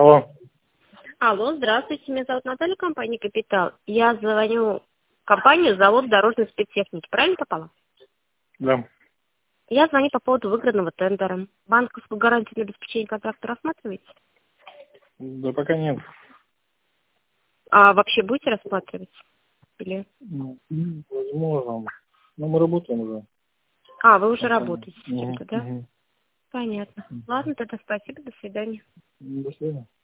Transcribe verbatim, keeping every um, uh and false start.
Алло. Алло, здравствуйте, меня зовут Наталья, компания «Капитал». Я звоню в компанию «Завод дорожной спецтехники». Правильно попала? Да. Я звоню по поводу выигранного тендера. Банковскую гарантию для обеспечения контракта рассматриваете? Да пока нет. А вообще будете рассматривать? Или... Ну, возможно. Но мы работаем уже. А, вы уже Компания. работаете с Угу, кем-то, да? угу. Понятно. Ладно, тогда спасибо, до свидания. До свидания.